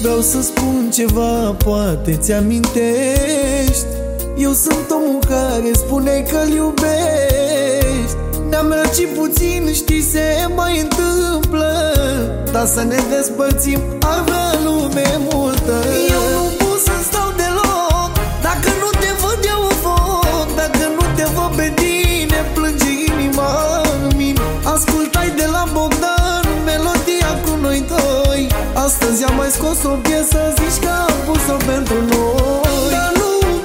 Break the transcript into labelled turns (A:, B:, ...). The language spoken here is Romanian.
A: Vreau să spun ceva, poate ți-amintești. Eu sunt omul care spune că-l iubești. Ne-am răcit puțin, știi, se mai întâmplă, dar să ne despărțim ar vrea lume multă. Eu nu pot să stau deloc dacă nu te văd, eu o foc. Dacă nu te văd pe tine, plânge inima în mine. Ascultai de la Bogdan melodia cu noi doi. Astăzi am mai scos o piesă